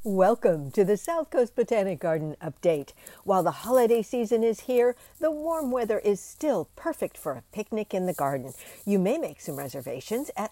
Welcome to the South Coast Botanic Garden update. While the holiday season is here, the warm weather is still perfect for a picnic in the garden. You may make some reservations at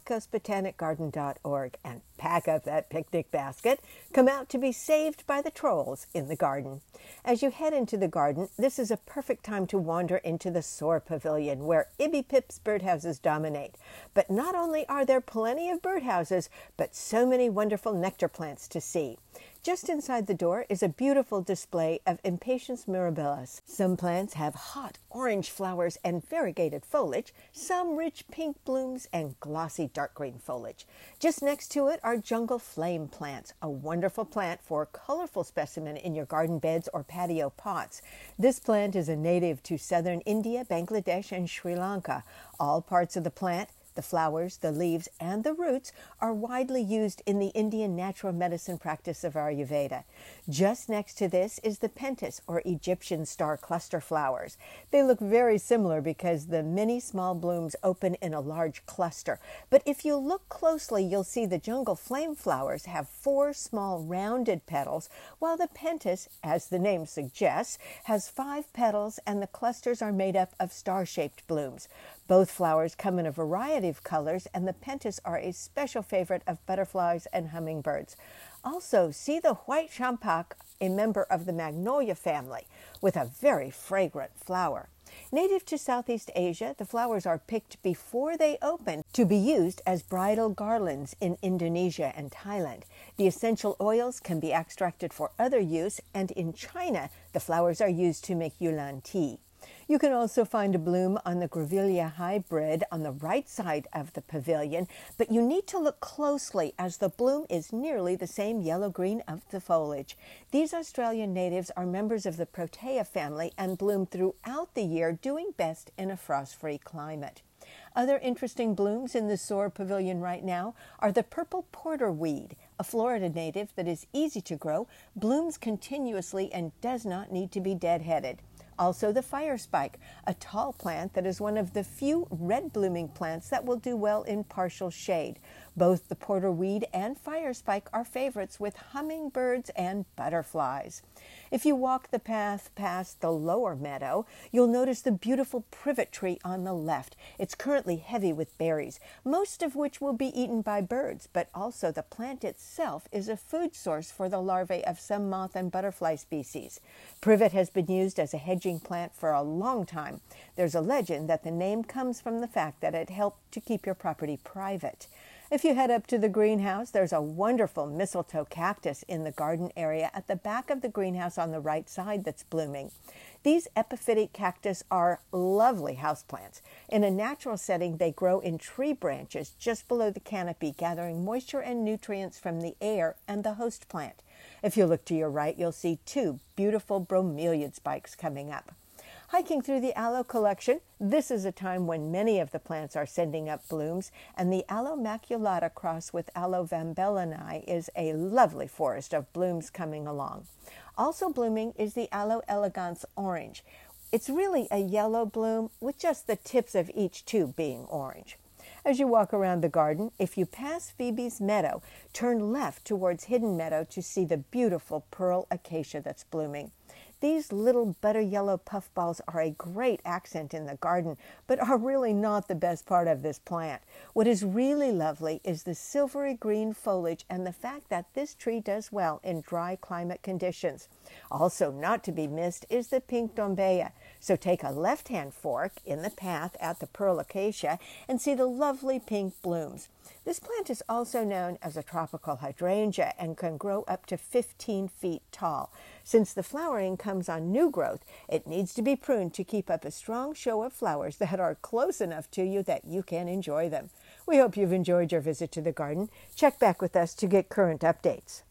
southcoastbotanicgarden.org and pack up that picnic basket. Come out to be saved by the trolls in the garden. As you head into the garden, this is a perfect time to wander into the Soar Pavilion, where Ibby Pip's birdhouses dominate. But not only are there plenty of birdhouses, but so many wonderful nectar plants to see. Just inside the door is a beautiful display of Impatiens mirabilis. Some plants have hot orange flowers and variegated foliage, some rich pink blooms and glossy dark green foliage. Just next to it are jungle flame plants, a wonderful plant for a colorful specimen in your garden beds or patio pots. This plant is a native to southern India, Bangladesh, and Sri Lanka. All parts of the plant, the flowers, the leaves, and the roots are widely used in the Indian natural medicine practice of Ayurveda. Just next to this is the pentas, or Egyptian star cluster flowers. They look very similar because the many small blooms open in a large cluster. But if you look closely, you'll see the jungle flame flowers have 4 small rounded petals, while the pentas, as the name suggests, has 5 petals, and the clusters are made up of star-shaped blooms. Both flowers come in a variety of colors, and the pentas are a special favorite of butterflies and hummingbirds. Also, see the white champak, a member of the magnolia family, with a very fragrant flower. Native to Southeast Asia, the flowers are picked before they open to be used as bridal garlands in Indonesia and Thailand. The essential oils can be extracted for other use, and in China, the flowers are used to make Yulin tea. You can also find a bloom on the Grevillea hybrid on the right side of the pavilion, but you need to look closely as the bloom is nearly the same yellow-green of the foliage. These Australian natives are members of the Protea family and bloom throughout the year, doing best in a frost-free climate. Other interesting blooms in the Soar Pavilion right now are the purple porterweed, a Florida native that is easy to grow, blooms continuously, and does not need to be deadheaded. Also the fire spike, a tall plant that is one of the few red-blooming plants that will do well in partial shade. Both the porterweed and fire spike are favorites with hummingbirds and butterflies. If you walk the path past the lower meadow, you'll notice the beautiful privet tree on the left. It's currently heavy with berries, most of which will be eaten by birds, but also the plant itself is a food source for the larvae of some moth and butterfly species. Privet has been used as a hedging plant for a long time. There's a legend that the name comes from the fact that it helped to keep your property private. If you head up to the greenhouse, there's a wonderful mistletoe cactus in the garden area at the back of the greenhouse on the right side that's blooming. These epiphytic cactus are lovely houseplants. In a natural setting, they grow in tree branches just below the canopy, gathering moisture and nutrients from the air and the host plant. If you look to your right, you'll see 2 beautiful bromeliad spikes coming up. Hiking through the aloe collection, this is a time when many of the plants are sending up blooms, and the Aloe maculata cross with Aloe vambellii is a lovely forest of blooms coming along. Also blooming is the Aloe elegans orange. It's really a yellow bloom with just the tips of each tube being orange. As you walk around the garden, if you pass Phoebe's meadow, turn left towards Hidden Meadow to see the beautiful pearl acacia that's blooming. These little butter yellow puffballs are a great accent in the garden, but are really not the best part of this plant. What is really lovely is the silvery green foliage and the fact that this tree does well in dry climate conditions. Also not to be missed is the pink dombea. So take a left-hand fork in the path at the pearl acacia and see the lovely pink blooms. This plant is also known as a tropical hydrangea and can grow up to 15 feet tall. Since the flowering comes on new growth, it needs to be pruned to keep up a strong show of flowers that are close enough to you that you can enjoy them. We hope you've enjoyed your visit to the garden. Check back with us to get current updates.